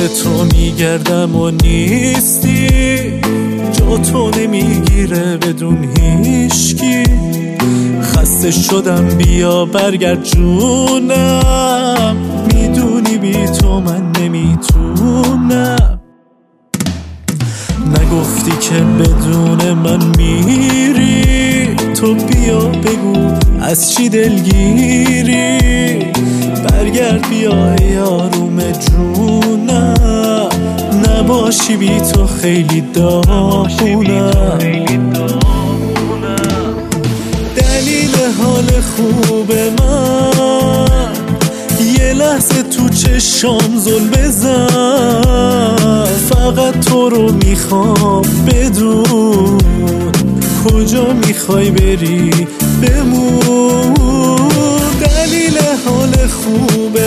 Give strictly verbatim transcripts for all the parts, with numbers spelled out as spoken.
دنبال تو میگردم و نیستی، جا تو نمیگیره بدون هیچکی. خسته شدم بیا برگرد جونم، میدونی بی تو من نمیتونم. نگفتی که بدون من میری، تو بیا بگو از چی دلگیری. برگرد بیا یاروم جونم، نباشی بی تو خیلی داغونم. دلیل حال خوب من یه لحظه تو چشام زل بزن. فقط تو رو میخوام بدون، کجا میخوای بری بمون. دلیل حال خوب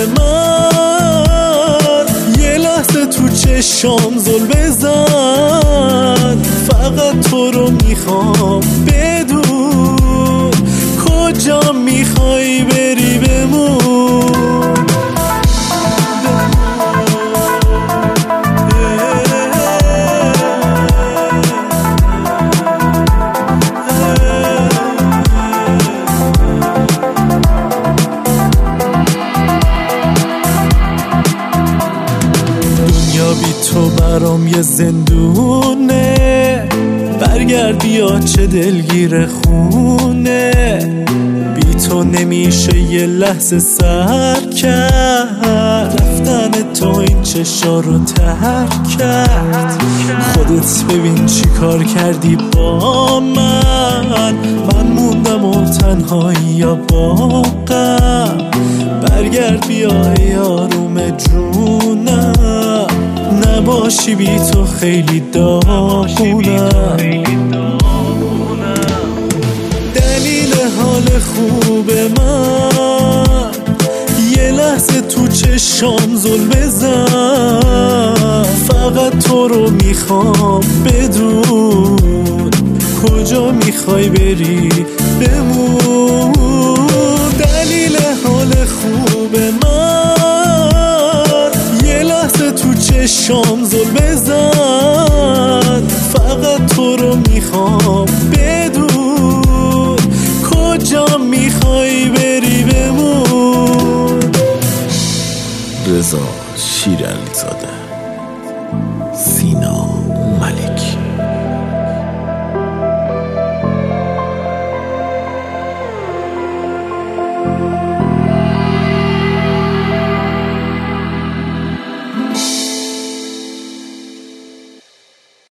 من یه لحظه تو چشام زل بزن. فقط تو رو میخوام بدون، کجا میخوای بری بمون. بی تو برام یه زندونه، برگرد بیا چه دلگیر خونه. بی تو نمیشه یه لحظه سر کرد، رفتن تو این چشا رو ترک کرد. خودت ببین چی کار کردی با من، من موندم و تنهایی یا با غم. برگرد بیا یاروم جونم، نباشی بی تو خیلی داغونم. دلیل حال خوب من یه لحظه تو چشام زل بزن. فقط تو رو میخوام بدون، کجا میخوای بری بمون. دلیل حال خوب من یه لحظه تو چشام زل بزن. فقط تو رو میخوام بدون، کجا میخوای بری بمون. رضا شیرعلیزاده.